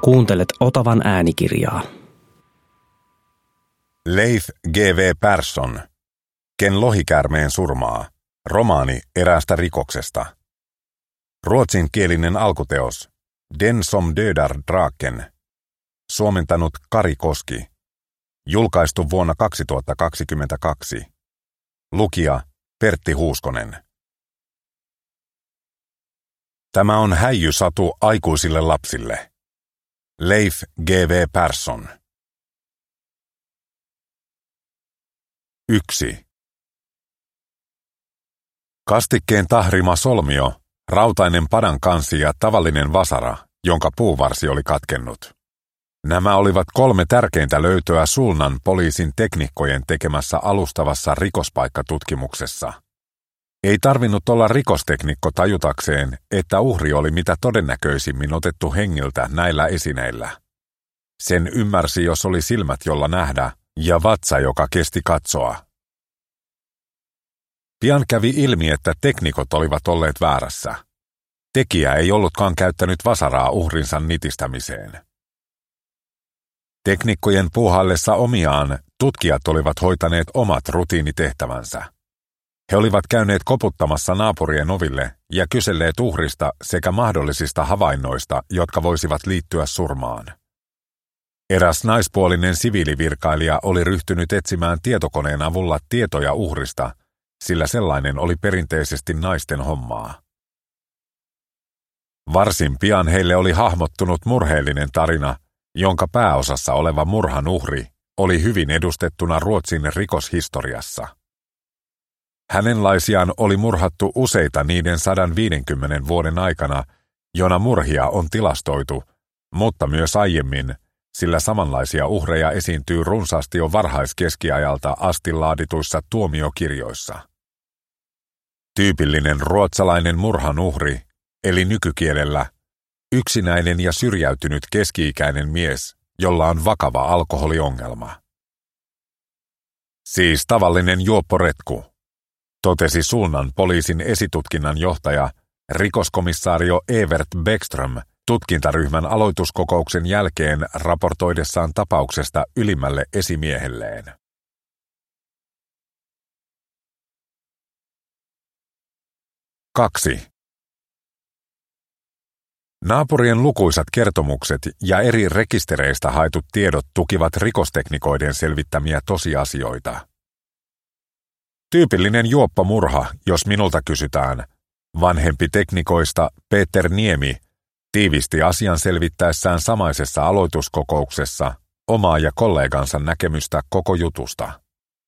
Kuuntelet Otavan äänikirjaa. Leif G.W. Persson, Ken lohikäärmeen surmaa, romaani eräästä rikoksesta. Ruotsinkielinen alkuteos, Den som dödar draken, suomentanut Kari Koski, julkaistu vuonna 2022. Lukija Pertti Huuskonen. Tämä on häijysatu aikuisille lapsille. Leif G.W. Persson. 1. Kastikkeen tahrima solmio, rautainen padankansi ja tavallinen vasara, jonka puuvarsi oli katkennut. Nämä olivat 3 tärkeintä löytöä Sulnan poliisin teknikkojen tekemässä alustavassa rikospaikkatutkimuksessa. Ei tarvinnut olla rikosteknikko tajutakseen, että uhri oli mitä todennäköisimmin otettu hengiltä näillä esineillä. Sen ymmärsi, jos oli silmät, jolla nähdä, ja vatsa, joka kesti katsoa. Pian kävi ilmi, että teknikot olivat olleet väärässä. Tekijä ei ollutkaan käyttänyt vasaraa uhrinsa nitistämiseen. Teknikkojen puuhallessa omiaan tutkijat olivat hoitaneet omat rutiinitehtävänsä. He olivat käyneet koputtamassa naapurien oville ja kyselleet uhrista sekä mahdollisista havainnoista, jotka voisivat liittyä surmaan. Eräs naispuolinen siviilivirkailija oli ryhtynyt etsimään tietokoneen avulla tietoja uhrista, sillä sellainen oli perinteisesti naisten hommaa. Varsin pian heille oli hahmottunut murheellinen tarina, jonka pääosassa oleva murhan uhri oli hyvin edustettuna Ruotsin rikoshistoriassa. Hänenlaisiaan oli murhattu useita niiden 150 vuoden aikana, jona murhia on tilastoitu, mutta myös aiemmin, sillä samanlaisia uhreja esiintyy runsaasti jo varhaiskeskiajalta asti laadituissa tuomiokirjoissa. Tyypillinen ruotsalainen murhan uhri, eli nykykielellä yksinäinen ja syrjäytynyt keski-ikäinen mies, jolla on vakava alkoholiongelma. Siis tavallinen juopporetku, totesi Sulnan poliisin esitutkinnan johtaja, rikoskomissaario Evert Bäckström, tutkintaryhmän aloituskokouksen jälkeen raportoidessaan tapauksesta ylimmälle esimiehelleen. 2. Naapurien lukuisat kertomukset ja eri rekistereistä haetut tiedot tukivat rikosteknikoiden selvittämiä tosiasioita. Tyypillinen juoppomurha, jos minulta kysytään. Vanhempi teknikoista Peter Niemi tiivisti asian selvittäessään samaisessa aloituskokouksessa omaa ja kollegansa näkemystä koko jutusta.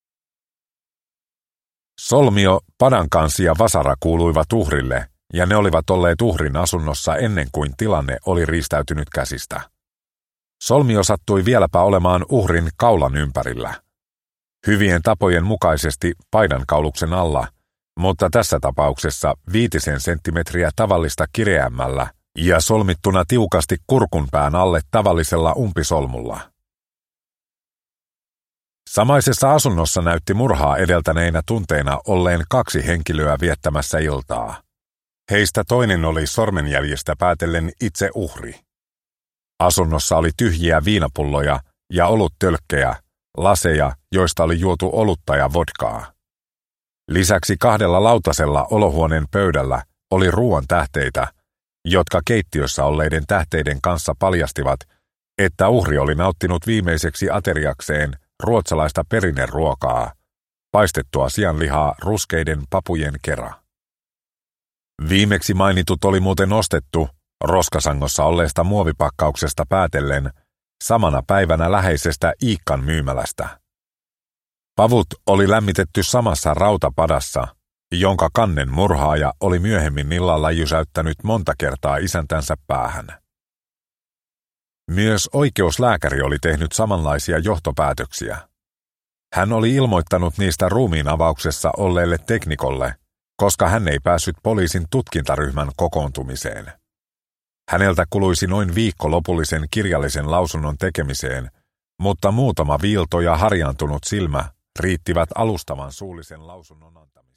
Solmio, padankansi ja vasara kuuluivat uhrille, ja ne olivat olleet uhrin asunnossa ennen kuin tilanne oli riistäytynyt käsistä. Solmio sattui vieläpä olemaan uhrin kaulan ympärillä. Hyvien tapojen mukaisesti paidankauluksen alla, mutta tässä tapauksessa 5 senttimetriä tavallista kireämmällä ja solmittuna tiukasti kurkunpään alle tavallisella umpisolmulla. Samaisessa asunnossa näytti murhaa edeltäneinä tunteina olleen 2 henkilöä viettämässä iltaa. Heistä toinen oli sormenjäljistä päätellen itse uhri. Asunnossa oli tyhjiä viinapulloja ja oluttölkkejä, laseja, joista oli juotu olutta ja vodkaa. Lisäksi 2 lautasella olohuoneen pöydällä oli ruoan tähteitä, jotka keittiössä olleiden tähteiden kanssa paljastivat, että uhri oli nauttinut viimeiseksi ateriakseen ruotsalaista perinneruokaa, paistettua sianlihaa ruskeiden papujen kera. Viimeksi mainitut oli muuten ostettu, roskasangossa olleesta muovipakkauksesta päätellen, samana päivänä läheisestä Iikkan myymälästä. Pavut oli lämmitetty samassa rautapadassa, jonka kannen murhaaja oli myöhemmin illalla jysäyttänyt monta kertaa isäntänsä päähän. Myös oikeuslääkäri oli tehnyt samanlaisia johtopäätöksiä. Hän oli ilmoittanut niistä ruumiinavauksessa olleelle teknikolle, koska hän ei päässyt poliisin tutkintaryhmän kokoontumiseen. Häneltä kuluisi noin viikko lopullisen kirjallisen lausunnon tekemiseen, mutta muutama viilto ja harjaantunut silmä riittivät alustavan suullisen lausunnon antamiseen.